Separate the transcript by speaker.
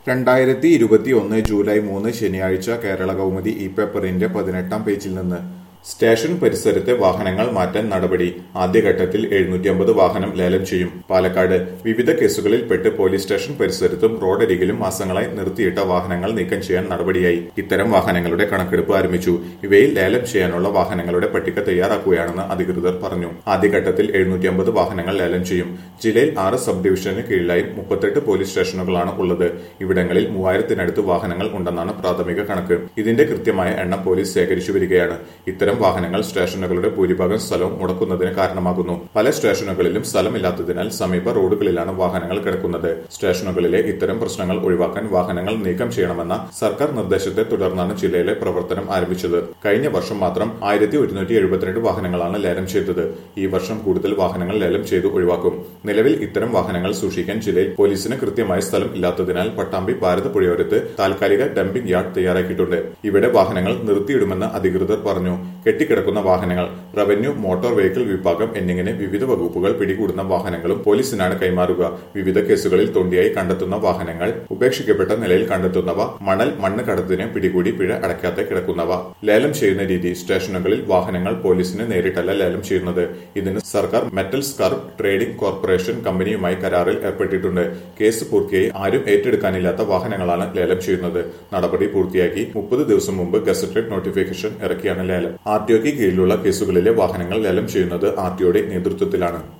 Speaker 1: 2021 July 3 ശനിയാഴ്ച കേരള കൗമുദി ഈ പേപ്പറിന്റെ 18-ാം പേജിൽ നിന്ന് സ്റ്റേഷൻ പരിസരത്തെ വാഹനങ്ങൾ മാറ്റാൻ നടപടി ആദ്യഘട്ടത്തിൽ 750 വാഹനം ലേലം ചെയ്യും. പാലക്കാട് വിവിധ കേസുകളിൽ പെട്ട് പോലീസ് സ്റ്റേഷൻ പരിസരത്തും റോഡരികിലും മാസങ്ങളായി നിർത്തിയിട്ട വാഹനങ്ങൾ നീക്കം ചെയ്യാൻ നടപടിയായി. ഇത്തരം വാഹനങ്ങളുടെ കണക്കെടുപ്പ് ആരംഭിച്ചു. ഇവയിൽ ലേലം ചെയ്യാനുള്ള വാഹനങ്ങളുടെ പട്ടിക തയ്യാറാക്കുകയാണെന്ന് അധികൃതർ പറഞ്ഞു. ആദ്യഘട്ടത്തിൽ 750 വാഹനങ്ങൾ ലേലം ചെയ്യും. ജില്ലയിൽ 6 സബ് ഡിവിഷന് കീഴിലായി 38 പോലീസ് സ്റ്റേഷനുകളാണ് ഉള്ളത്. ഇവിടങ്ങളിൽ 3000-നടുത്ത് വാഹനങ്ങൾ ഉണ്ടെന്നാണ് പ്രാഥമിക കണക്ക്. ഇതിന്റെ കൃത്യമായ എണ്ണം പോലീസ് ശേഖരിച്ചു വരികയാണ്. ഇത്തരം വാഹനങ്ങൾ സ്റ്റേഷനുകളുടെ ഭൂരിഭാഗം സ്ഥലവും മുടക്കുന്നതിന് കാരണമാകുന്നു. പല സ്റ്റേഷനുകളിലും സ്ഥലമില്ലാത്തതിനാൽ സമീപ റോഡുകളിലാണ് വാഹനങ്ങൾ കിടക്കുന്നത്. സ്റ്റേഷനുകളിലെ ഇത്തരം പ്രശ്നങ്ങൾ ഒഴിവാക്കാൻ വാഹനങ്ങൾ നീക്കം ചെയ്യണമെന്ന സർക്കാർ നിർദ്ദേശത്തെ തുടർന്നാണ് ജില്ലയിലെ പ്രവർത്തനം ആരംഭിച്ചത്. കഴിഞ്ഞ വർഷം മാത്രം 1172 വാഹനങ്ങളാണ് ലേലം ചെയ്തത്. ഈ വർഷം കൂടുതൽ വാഹനങ്ങൾ ലേലം ചെയ്ത് ഒഴിവാക്കും. നിലവിൽ ഇത്തരം വാഹനങ്ങൾ സൂക്ഷിക്കാൻ ജില്ലയിൽ പോലീസിന് കൃത്യമായ സ്ഥലം ഇല്ലാത്തതിനാൽ പട്ടാമ്പി ഭാരതപ്പുഴയോരത്ത് താൽക്കാലിക ഡംപിംഗ് യാർഡ് തയ്യാറാക്കിയിട്ടുണ്ട്. ഇവിടെ വാഹനങ്ങൾ നിർത്തിയിടുമെന്ന് അധികൃതർ പറഞ്ഞു. കെട്ടിക്കിടക്കുന്ന വാഹനങ്ങൾ, റവന്യൂ, മോട്ടോർ വെഹിക്കിൾ വിഭാഗം എന്നിങ്ങനെ വിവിധ വകുപ്പുകൾ പിടികൂടുന്ന വാഹനങ്ങളും പോലീസിനാണ് കൈമാറുക. വിവിധ കേസുകളിൽ തൊണ്ടിയായി കണ്ടെത്തുന്ന വാഹനങ്ങൾ, ഉപേക്ഷിക്കപ്പെട്ട നിലയിൽ കണ്ടെത്തുന്നവ, മണ്ണ് കടത്തിന് പിടികൂടി പിഴ അടയ്ക്കാതെ കിടക്കുന്നവ. ലേലം ചെയ്യുന്ന രീതി: സ്റ്റേഷനുകളിൽ വാഹനങ്ങൾ പോലീസിന് നേരിട്ടല്ല ലേലം ചെയ്യുന്നത്. ഇതിന് സർക്കാർ മെറ്റൽ സ്കർപ്പ് ട്രേഡിംഗ് കോർപ്പറേഷൻ കമ്പനിയുമായി കരാറിൽ ഏർപ്പെട്ടിട്ടുണ്ട്. കേസ് പൂർത്തിയായി ആരും ഏറ്റെടുക്കാനില്ലാത്ത വാഹനങ്ങളാണ് ലേലം ചെയ്യുന്നത്. നടപടി പൂർത്തിയാക്കി 30 ദിവസം മുമ്പ് ഗസറ്റഡ് നോട്ടിഫിക്കേഷൻ ഇറക്കിയാണ് ലേലം. ആർടിഒക്ക് കീഴിലുള്ള കേസുകളിലെ വാഹനങ്ങൾ ലേലം ചെയ്യുന്നത് ആർടിഒയുടെ നേതൃത്വത്തിലാണ്.